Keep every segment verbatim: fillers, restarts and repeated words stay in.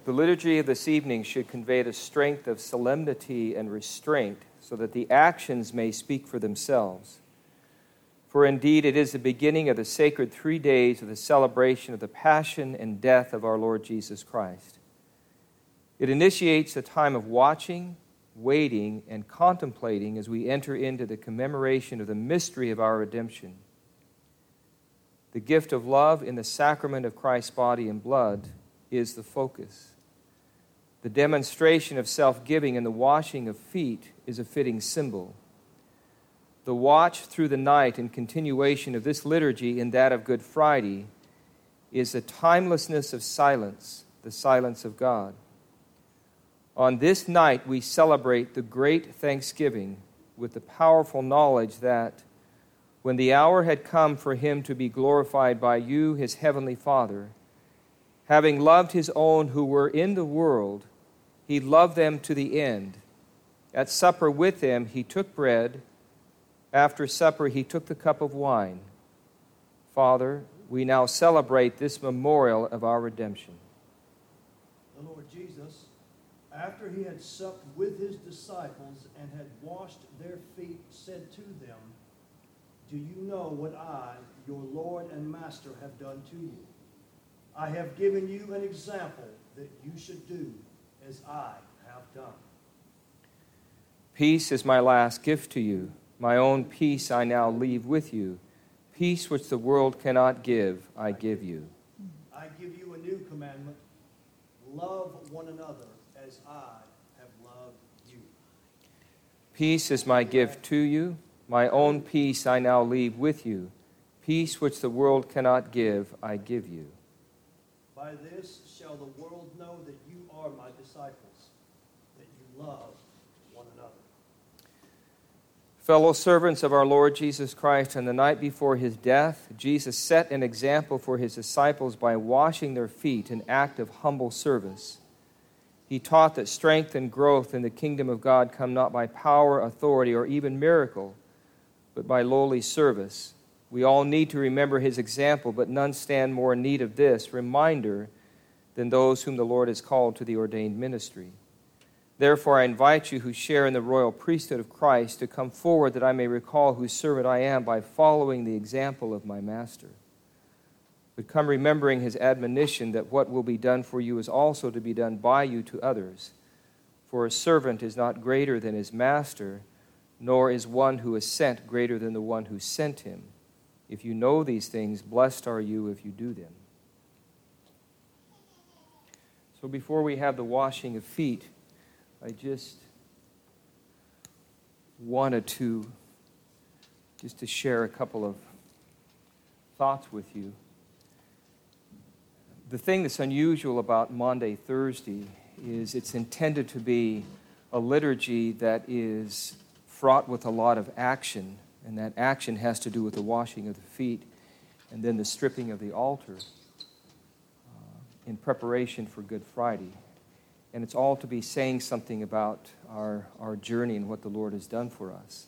The liturgy of this evening should convey the strength of solemnity and restraint so that the actions may speak for themselves. For indeed it is the beginning of the sacred three days of the celebration of the passion and death of our Lord Jesus Christ. It initiates a time of watching, waiting, and contemplating as we enter into the commemoration of the mystery of our redemption. The gift of love in the sacrament of Christ's body and blood is the focus. The demonstration of self-giving and the washing of feet is a fitting symbol. The watch through the night and continuation of this liturgy in that of Good Friday is the timelessness of silence, the silence of God. On this night we celebrate the great thanksgiving with the powerful knowledge that when the hour had come for him to be glorified by you, his heavenly Father, having loved his own who were in the world, he loved them to the end. At supper with them he took bread. After supper he took the cup of wine. Father, we now celebrate this memorial of our redemption. The Lord Jesus, after he had supped with his disciples and had washed their feet, said to them, "Do you know what I, your Lord and Master, have done to you? I have given you an example that you should do as I have done." Peace is my last gift to you. My own peace I now leave with you. Peace which the world cannot give, I give you. I give you a new commandment. Love one another as I have loved you. Peace is my gift to you. My own peace I now leave with you. Peace which the world cannot give, I give you. By this shall the world know that you are my disciples, that you love one another. Fellow servants of our Lord Jesus Christ, on the night before his death, Jesus set an example for his disciples by washing their feet, an act of humble service. He taught that strength and growth in the kingdom of God come not by power, authority, or even miracle, but by lowly service. We all need to remember his example, but none stand more in need of this reminder than those whom the Lord has called to the ordained ministry. Therefore, I invite you who share in the royal priesthood of Christ to come forward that I may recall whose servant I am by following the example of my Master. But come remembering his admonition that what will be done for you is also to be done by you to others. For a servant is not greater than his master, nor is one who is sent greater than the one who sent him. If you know these things, blessed are you if you do them. So before we have the washing of feet, I just wanted to just to share a couple of thoughts with you. The thing that's unusual about Maundy Thursday is it's intended to be a liturgy that is fraught with a lot of action, and that action has to do with the washing of the feet and then the stripping of the altar uh, in preparation for Good Friday. And it's all to be saying something about our, our journey and what the Lord has done for us.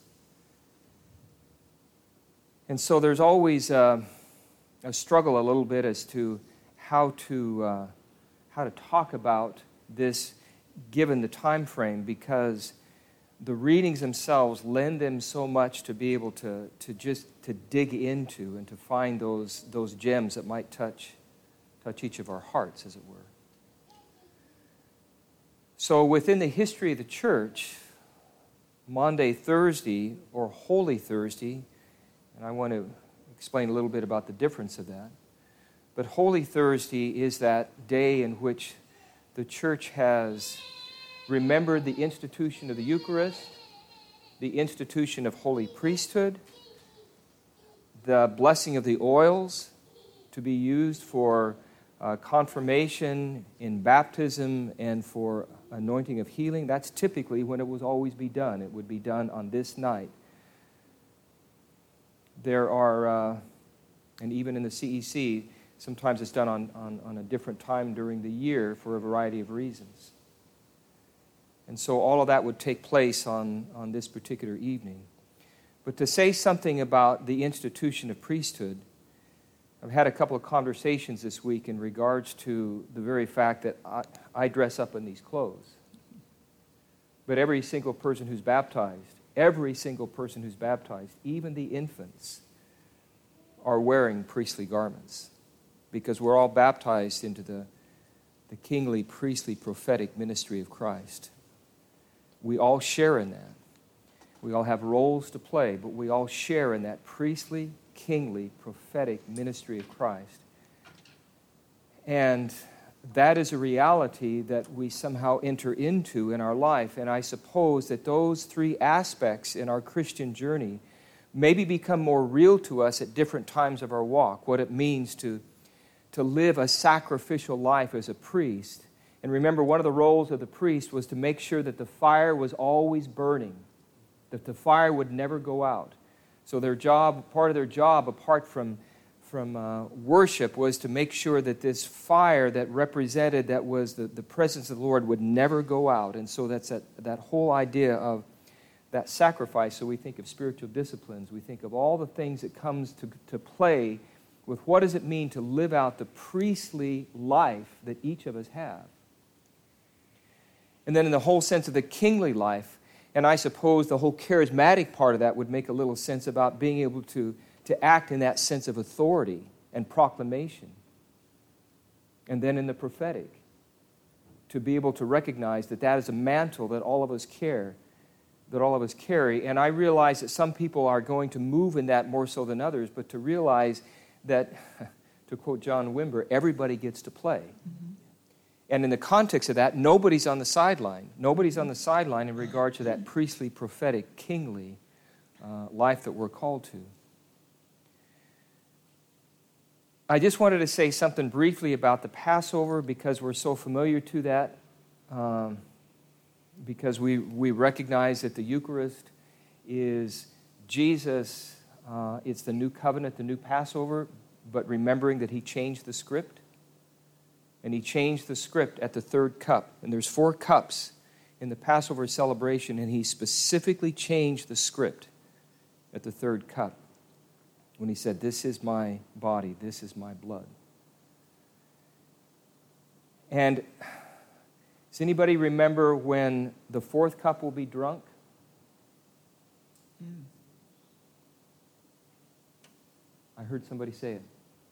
And so there's always uh, a struggle a little bit as to how to uh, how to talk about this given the time frame, because the readings themselves lend them so much to be able to, to just to dig into and to find those those gems that might touch touch each of our hearts, as it were. So within the history of the church, Maundy Thursday or Holy Thursday, and I want to explain a little bit about the difference of that, but Holy Thursday is that day in which the church has remembered the institution of the Eucharist, the institution of holy priesthood, the blessing of the oils to be used for uh, confirmation, in baptism, and for anointing of healing. That's typically when it would always be done. It would be done on this night. There are, uh, and even in the C E C, sometimes it's done on, on, on a different time during the year for a variety of reasons. And so all of that would take place on, on this particular evening. But to say something about the institution of priesthood, I've had a couple of conversations this week in regards to the very fact that I, I dress up in these clothes. But every single person who's baptized, every single person who's baptized, even the infants, are wearing priestly garments, because we're all baptized into the, the kingly, priestly, prophetic ministry of Christ. We all share in that. We all have roles to play, but we all share in that priestly, kingly, prophetic ministry of Christ. And that is a reality that we somehow enter into in our life. And I suppose that those three aspects in our Christian journey maybe become more real to us at different times of our walk. What it means to, to live a sacrificial life as a priest. And remember, one of the roles of the priest was to make sure that the fire was always burning, that the fire would never go out. So their job, part of their job, apart from, from uh, worship, was to make sure that this fire that represented, that was the, the presence of the Lord, would never go out. And so that's that, that whole idea of that sacrifice. So we think of spiritual disciplines. We think of all the things that comes to, to play with what does it mean to live out the priestly life that each of us have. And then in the whole sense of the kingly life, and I suppose the whole charismatic part of that would make a little sense about being able to, to act in that sense of authority and proclamation. And then in the prophetic, to be able to recognize that that is a mantle that all of us care, that all of us carry. And I realize that some people are going to move in that more so than others, but to realize that, to quote John Wimber, everybody gets to play. Mm-hmm. And in the context of that, nobody's on the sideline. Nobody's on the sideline in regard to that priestly, prophetic, kingly uh, life that we're called to. I just wanted to say something briefly about the Passover, because we're so familiar to that, um, because we, we recognize that the Eucharist is Jesus. Uh, it's the new covenant, the new Passover, but remembering that he changed the script. And he changed the script at the third cup. And there's four cups in the Passover celebration, and he specifically changed the script at the third cup when he said, "This is my body, this is my blood." And does anybody remember when the fourth cup will be drunk? Mm. I heard somebody say it.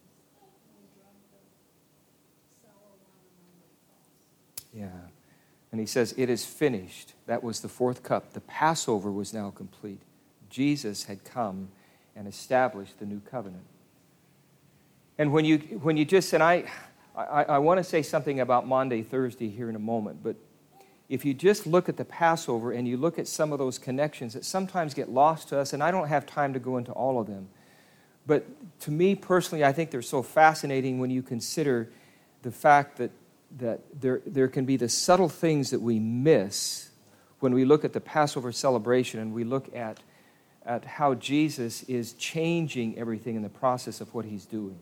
Yeah. And he says, "It is finished." That was the fourth cup. The Passover was now complete. Jesus had come and established the new covenant. And when you when you just, and I, I, I want to say something about Maundy Thursday here in a moment, but if you just look at the Passover and you look at some of those connections that sometimes get lost to us, and I don't have time to go into all of them, but to me personally, I think they're so fascinating when you consider the fact that that there, there can be the subtle things that we miss when we look at the Passover celebration and we look at, at how Jesus is changing everything in the process of what he's doing.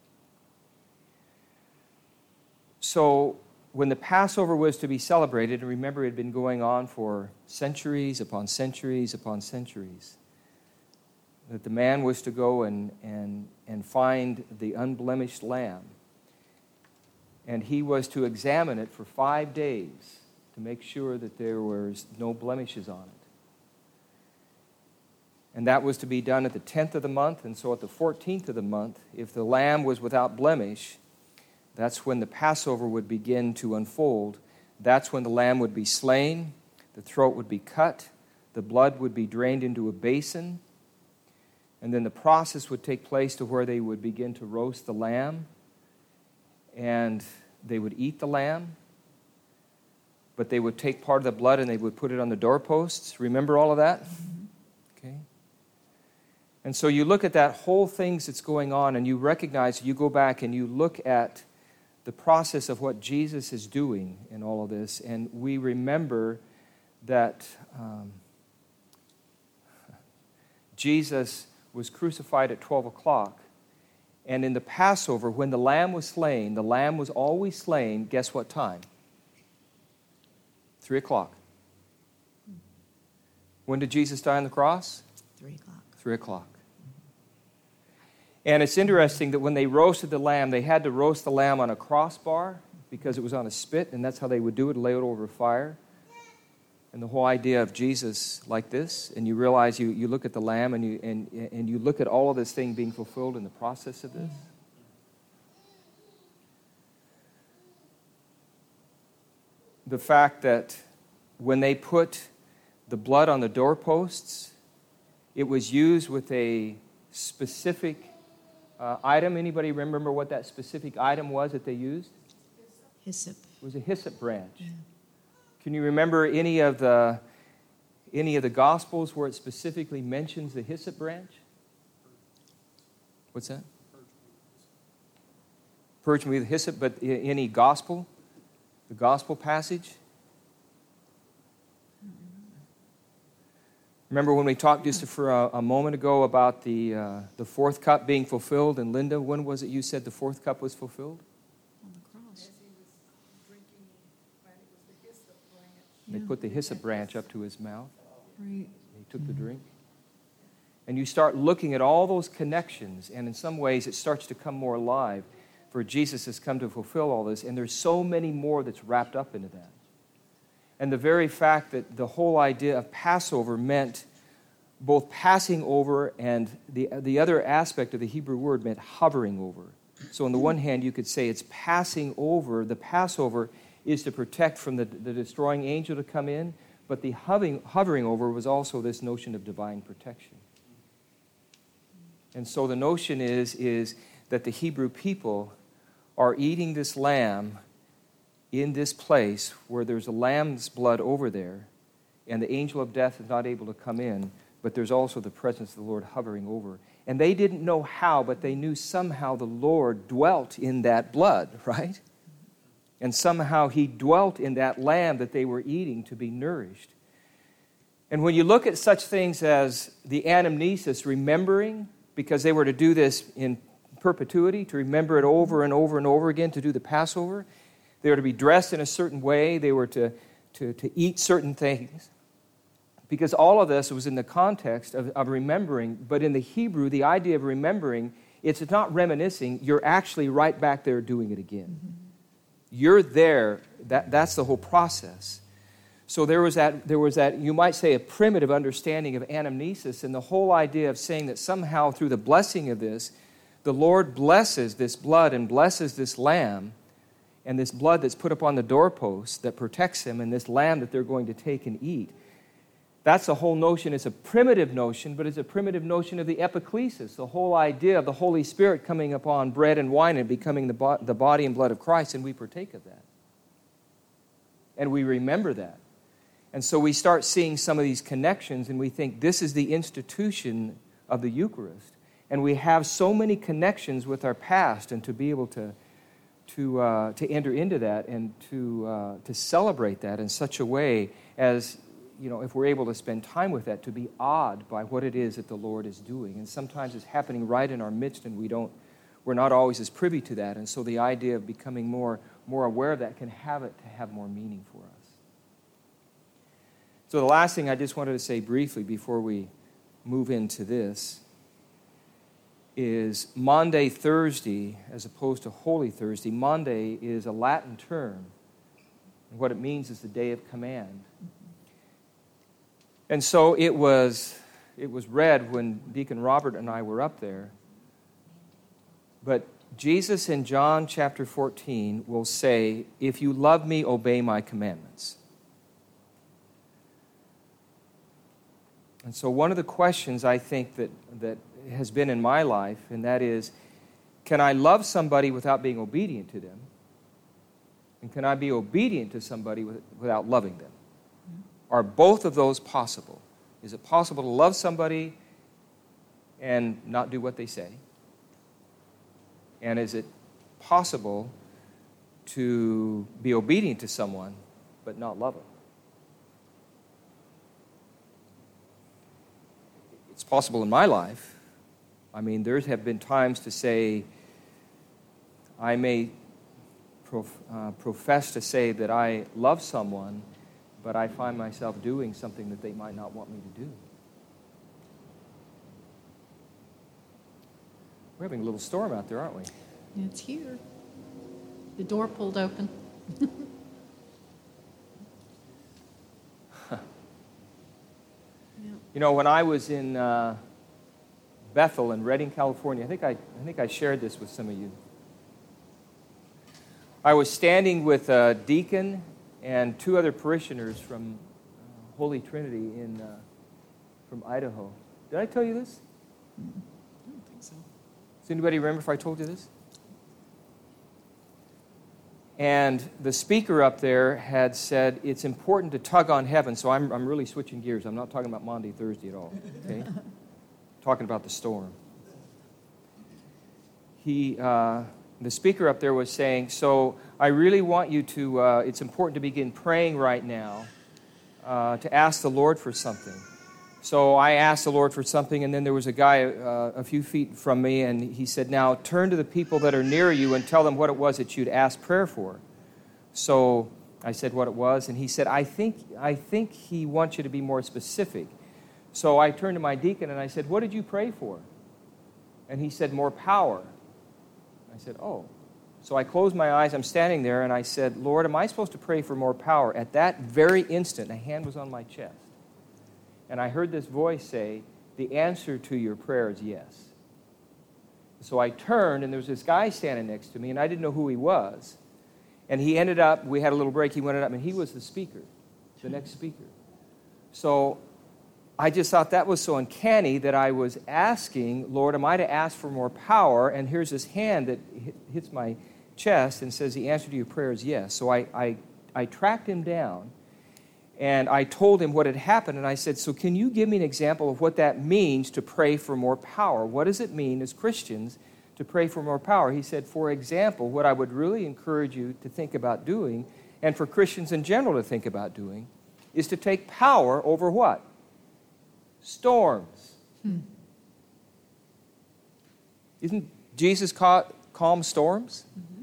So when the Passover was to be celebrated, and remember it had been going on for centuries upon centuries upon centuries, that the man was to go and, and, and find the unblemished lamb. And he was to examine it for five days to make sure that there was no blemishes on it. And that was to be done at the tenth of the month. And so at the fourteenth of the month, if the lamb was without blemish, that's when the Passover would begin to unfold. That's when the lamb would be slain, the throat would be cut, the blood would be drained into a basin, and then the process would take place to where they would begin to roast the lamb. And they would eat the lamb, but they would take part of the blood and they would put it on the doorposts. Remember all of that? Okay. And so you look at that whole thing that's going on, and you recognize, you go back and you look at the process of what Jesus is doing in all of this, and we remember that um, Jesus was crucified at twelve o'clock. And in the Passover, when the lamb was slain, the lamb was always slain, guess what time? Three o'clock. When did Jesus die on the cross? Three o'clock. Three o'clock. And it's interesting that when they roasted the lamb, they had to roast the lamb on a crossbar because it was on a spit, and that's how they would do it, lay it over fire. And the whole idea of Jesus like this, and you realize you, you look at the lamb and you, and, and you look at all of this thing being fulfilled in the process of this. The fact that when they put the blood on the doorposts, it was used with a specific uh, item. Anybody remember what that specific item was that they used? Hyssop. It was a hyssop branch. Yeah. Can you remember any of the any of the Gospels where it specifically mentions the hyssop branch? What's that? Purge me with hyssop, but any Gospel? The Gospel passage? Remember when we talked just for a, a moment ago about the uh, the fourth cup being fulfilled? And Linda, when was it you said the fourth cup was fulfilled? On the cross. They put the hyssop branch up to his mouth. Right. He took the drink. And you start looking at all those connections, and in some ways it starts to come more alive, for Jesus has come to fulfill all this, and there's so many more that's wrapped up into that. And the very fact that the whole idea of Passover meant both passing over, and the, the other aspect of the Hebrew word meant hovering over. So on the one hand, you could say it's passing over. The Passover is to protect from the, the destroying angel to come in, but the hovering, hovering over was also this notion of divine protection. And so the notion is, is that the Hebrew people are eating this lamb in this place where there's a lamb's blood over there, and the angel of death is not able to come in, but there's also the presence of the Lord hovering over. And they didn't know how, but they knew somehow the Lord dwelt in that blood, right? And somehow he dwelt in that lamb that they were eating to be nourished. And when you look at such things as the anamnesis, remembering, because they were to do this in perpetuity, to remember it over and over and over again, to do the Passover, they were to be dressed in a certain way, they were to, to, to eat certain things, because all of this was in the context of, of remembering. But in the Hebrew, the idea of remembering, it's not reminiscing, you're actually right back there doing it again. Mm-hmm. You're there. That, that's the whole process. So there was that, there was that, you might say, a primitive understanding of anamnesis, and the whole idea of saying that somehow through the blessing of this, the Lord blesses this blood and blesses this lamb, and this blood that's put upon the doorpost that protects him, and this lamb that they're going to take and eat. That's the whole notion. It's a primitive notion, but it's a primitive notion of the epiclesis, the whole idea of the Holy Spirit coming upon bread and wine and becoming the, bo- the body and blood of Christ, and we partake of that. And we remember that. And so we start seeing some of these connections, and we think this is the institution of the Eucharist. And we have so many connections with our past, and to be able to, to, uh, to enter into that and to, uh, to celebrate that in such a way as, you know, if we're able to spend time with that, to be awed by what it is that the Lord is doing. And sometimes it's happening right in our midst, and we don't, we're not always as privy to that. And so the idea of becoming more, more aware of that can have it to have more meaning for us. So the last thing I just wanted to say briefly before we move into this is Maundy Thursday, as opposed to Holy Thursday. Maundy is a Latin term, and what it means is the day of command. And so it was, it was read when Deacon Robert and I were up there. But Jesus in John chapter fourteen will say, "If you love me, obey my commandments." And so one of the questions I think that, that has been in my life, and that is, can I love somebody without being obedient to them? And can I be obedient to somebody with, without loving them? Are both of those possible? Is it possible to love somebody and not do what they say? And is it possible to be obedient to someone but not love them? It's possible in my life. I mean, there have been times to say, I may prof, uh, profess to say that I love someone, but I find myself doing something that they might not want me to do. We're having a little storm out there, aren't we? It's here. The door pulled open. You know, when I was in uh, Bethel in Redding, California, I think I, I think I shared this with some of you. I was standing with a deacon and two other parishioners from uh, Holy Trinity in uh, from Idaho. Did I tell you this? I don't think so. Does anybody remember if I told you this? And the speaker up there had said, it's important to tug on heaven. So I'm, I'm really switching gears. I'm not talking about Maundy, Thursday at all. Okay? Talking about the storm. He, uh, the speaker up there was saying, so I really want you to, uh, it's important to begin praying right now uh, to ask the Lord for something. So I asked the Lord for something, and then there was a guy uh, a few feet from me, and he said, now turn to the people that are near you and tell them what it was that you'd asked prayer for. So I said what it was, and he said, I think, I think he wants you to be more specific. So I turned to my deacon, and I said, what did you pray for? And he said, more power. I said, oh. So I closed my eyes, I'm standing there, and I said, Lord, am I supposed to pray for more power? At that very instant, a hand was on my chest. And I heard this voice say, the answer to your prayer is yes. So I turned, and there was this guy standing next to me, and I didn't know who he was. And he ended up, we had a little break, he went up, and he was the speaker, the next speaker. So I just thought that was so uncanny that I was asking, Lord, am I to ask for more power? And here's this hand that hits my chest and says, the answer to your prayer is yes. So I, I, I tracked him down. And I told him what had happened, and I said, so can you give me an example of what that means to pray for more power? What does it mean as Christians to pray for more power? He said, for example, what I would really encourage you to think about doing, and for Christians in general to think about doing, is to take power over what? Storms. Hmm. Isn't Jesus ca- calm storms? Mm-hmm.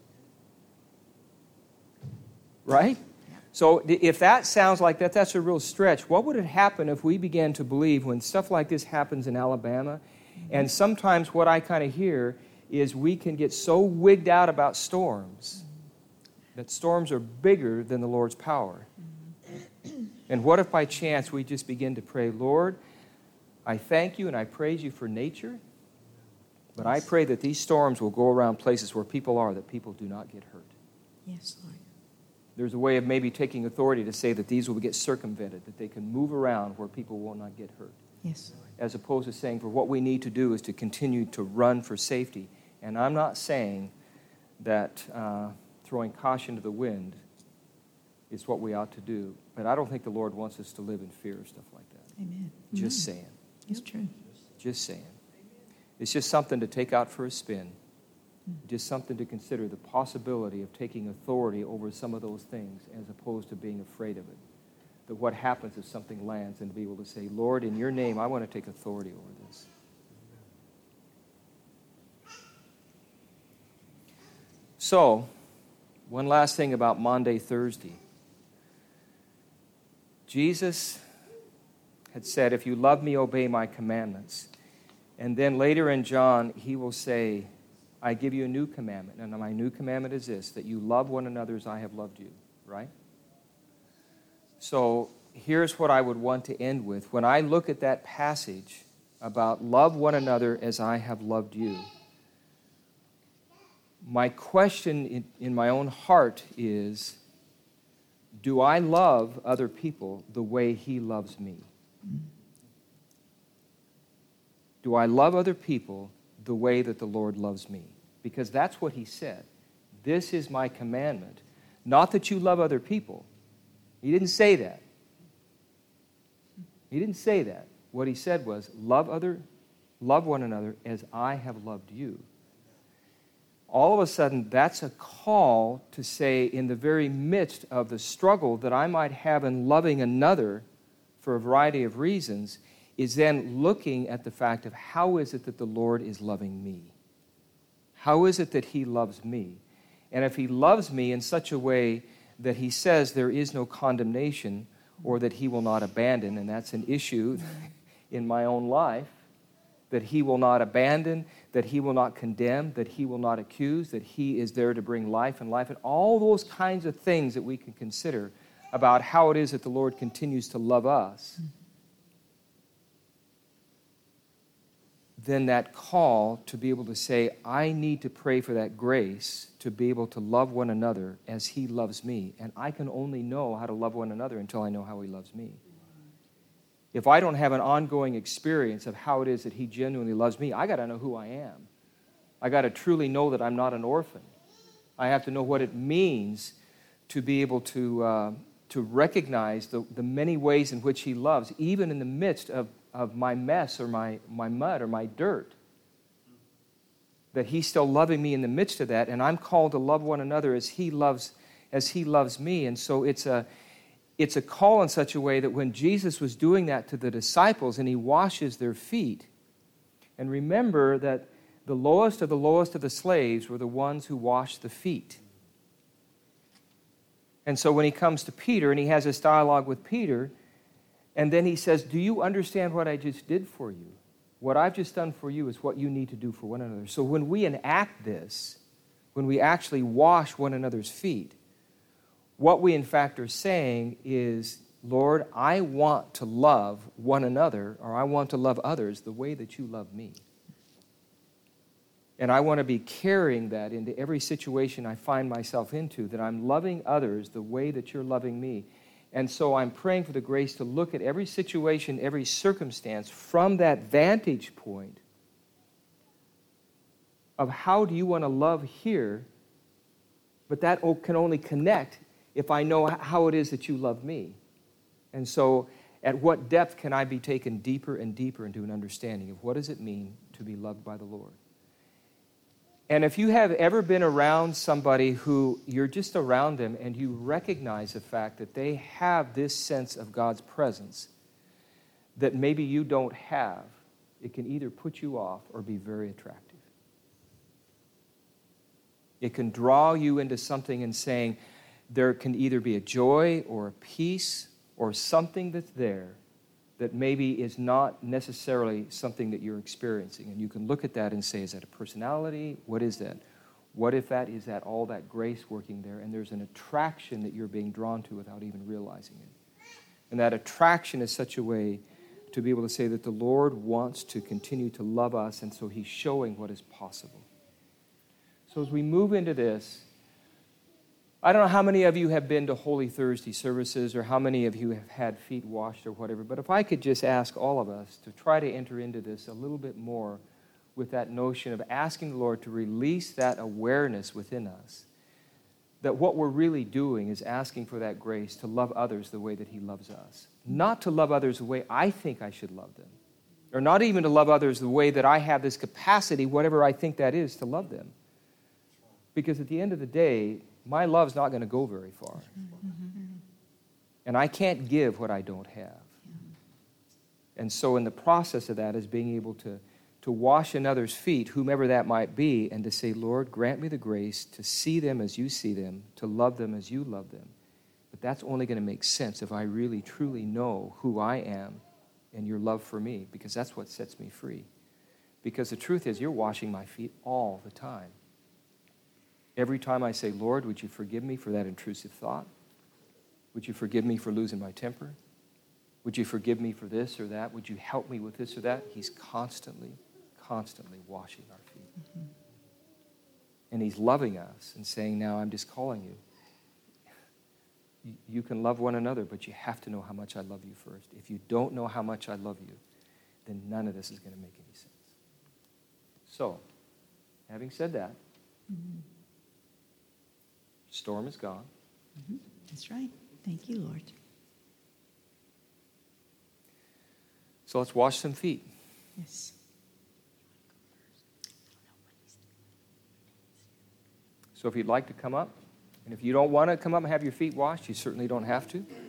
Right? So if that sounds like that, that's a real stretch. What would it happen if we began to believe when stuff like this happens in Alabama? And sometimes what I kind of hear is we can get so wigged out about storms that storms are bigger than the Lord's power. And what if by chance we just begin to pray, Lord, I thank you and I praise you for nature, but I pray that these storms will go around places where people are, that people do not get hurt. Yes, Lord. There's a way of maybe taking authority to say that these will get circumvented, that they can move around where people will not get hurt. Yes. As opposed to saying, for what we need to do is to continue to run for safety. And I'm not saying that uh, throwing caution to the wind is what we ought to do, but I don't think the Lord wants us to live in fear of stuff like that. Amen. Just Amen. saying. It's true. Just saying. It's just something to take out for a spin. Just something to consider, the possibility of taking authority over some of those things as opposed to being afraid of it. That what happens if something lands, and to be able to say, Lord, in your name, I want to take authority over this. So, one last thing about Maundy, Thursday. Jesus had said, if you love me, obey my commandments. And then later in John, he will say, I give you a new commandment, and my new commandment is this, that you love one another as I have loved you, right? So here's what I would want to end with. When I look at that passage about love one another as I have loved you, my question in, in my own heart is, do I love other people the way he loves me? Do I love other people the way that the Lord loves me? Because that's what he said. This is my commandment. Not that you love other people. He didn't say that. He didn't say that. What he said was, love other, love one another as I have loved you. All of a sudden, that's a call to say, in the very midst of the struggle that I might have in loving another for a variety of reasons, is then looking at the fact of how is it that the Lord is loving me? How is it that he loves me? And if he loves me in such a way that he says there is no condemnation or that he will not abandon, and that's an issue in my own life, that he will not abandon, that he will not condemn, that he will not accuse, that he is there to bring life and life, and all those kinds of things that we can consider about how it is that the Lord continues to love us, then that call to be able to say, I need to pray for that grace to be able to love one another as he loves me. And I can only know how to love one another until I know how he loves me. If I don't have an ongoing experience of how it is that he genuinely loves me, I got to know who I am. I got to truly know that I'm not an orphan. I have to know what it means to be able to, uh, to recognize the, the many ways in which he loves, even in the midst of, of my mess or my, my mud or my dirt. That he's still loving me in the midst of that, and I'm called to love one another as he loves, as he loves me. And so it's a It's a call in such a way that when Jesus was doing that to the disciples and he washes their feet, and remember that the lowest of the lowest of the slaves were the ones who washed the feet. And so when he comes to Peter and he has this dialogue with Peter, and then he says, do you understand what I just did for you? What I've just done for you is what you need to do for one another. So when we enact this, when we actually wash one another's feet, what we in fact are saying is, Lord, I want to love one another, or I want to love others the way that you love me. And I want to be carrying that into every situation I find myself into, that I'm loving others the way that you're loving me. And so I'm praying for the grace to look at every situation, every circumstance from that vantage point of how do you want to love here, but that can only connect if I know how it is that you love me. And so at what depth can I be taken deeper and deeper into an understanding of what does it mean to be loved by the Lord? And if you have ever been around somebody who you're just around them and you recognize the fact that they have this sense of God's presence that maybe you don't have, it can either put you off or be very attractive. It can draw you into something and saying, there can either be a joy or a peace or something that's there that maybe is not necessarily something that you're experiencing. And you can look at that and say, is that a personality? What is that? What if that is that all that grace working there, and there's an attraction that you're being drawn to without even realizing it? And that attraction is such a way to be able to say that the Lord wants to continue to love us, and so he's showing what is possible. So as we move into this, I don't know how many of you have been to Holy Thursday services or how many of you have had feet washed or whatever, but if I could just ask all of us to try to enter into this a little bit more with that notion of asking the Lord to release that awareness within us, that what we're really doing is asking for that grace to love others the way that he loves us. Not to love others the way I think I should love them, or not even to love others the way that I have this capacity, whatever I think that is, to love them. Because at the end of the day, my love's not going to go very far. And I can't give what I don't have. And so in the process of that is being able to, to wash another's feet, whomever that might be, and to say, Lord, grant me the grace to see them as you see them, to love them as you love them. But that's only going to make sense if I really, truly know who I am and your love for me, because that's what sets me free. Because the truth is, you're washing my feet all the time. Every time I say, Lord, would you forgive me for that intrusive thought? Would you forgive me for losing my temper? Would you forgive me for this or that? Would you help me with this or that? He's constantly, constantly washing our feet. Mm-hmm. And he's loving us and saying, now I'm just calling you. you. You can love one another, but you have to know how much I love you first. If you don't know how much I love you, then none of this is going to make any sense. So, having said that, mm-hmm. Storm is gone. Mm-hmm. That's right. Thank you, Lord. So let's wash some feet. Yes. So if you'd like to come up, and if you don't want to come up and have your feet washed, you certainly don't have to.